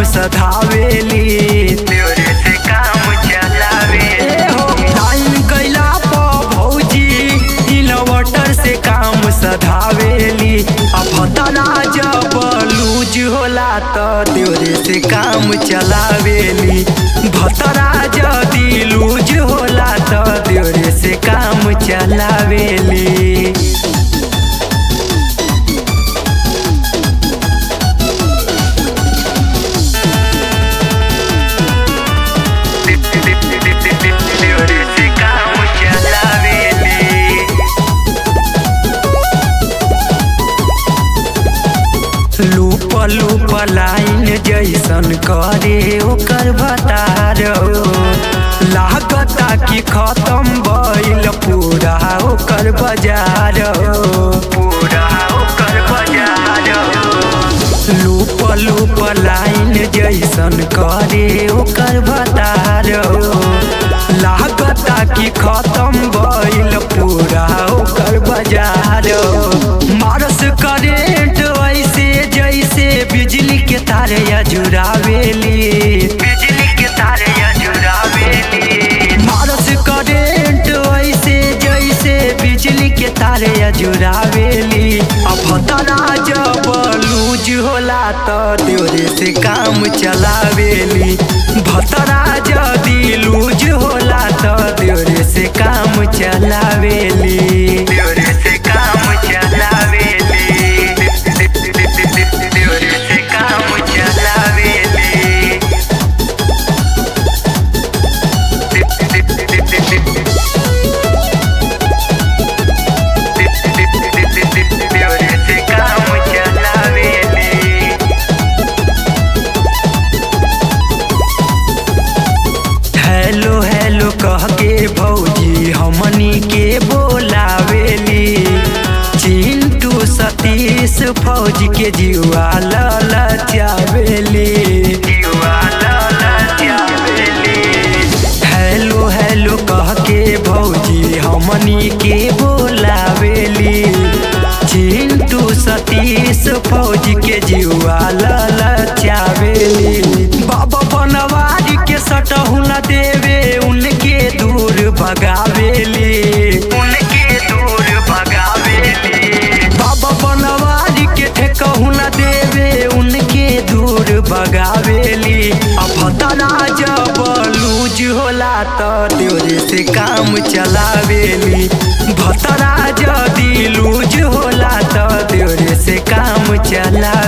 सधावेली, देवरे से काम चलावेली। टाइम कैला पर भौजी इन्वर्टर से काम सधावेली। अब भतरा जब लूज होला त देवरे से काम चलावेली। भतरा जदी लूज होला त देवरे से काम चलावेली। देवरे से काम चलावेली। लूप लूप लाइन जैसन करे ओकर भतार, लागता कि खत्म भइल पूरा ओकर बाजार। पूरा ओकर बाजार। लूप लूप लाइन जैसन करे ओकर भतार, लागता कि खत्म भइल पूरा ओकर बाजार। मारस करेंट ऐसे जैसे बिजली के तार अजुरावेली, बिजली के तार अजुरावेली। मारस करेंट ऐसे जैसे बिजली के तार अजुरावेली। अब भतरा जब लूज होला त देवरे से काम चलावेली। भतरा जदी लूज होला त देवरे से काम चलावेली। देवरे से काम चलावेली। देवरे से काम चलावेली। देवरे से काम चलावेली। हेलो हेलो कह के भौजी हमनी के बोलावेली। चिंटू सतीश फौज के जीवा ललचावेली। जीवा ललचावेली। हेलो हेलो कह के भौजी हमनी के बोलावेली। चिंटू सतीश फौज के जीवा ललचावेली। बाबा बनवारी के सटहु न देवे उनके दूर भगावेली। उनके दूर भगावेली। बाबा बनवारी के ठेकहु न देवे उनके दूर भगावेली। अब भतरा जब लूज होला त देवरे से काम चलावेली। भतरा जदी लूज होला त देवरे से काम चलावेली।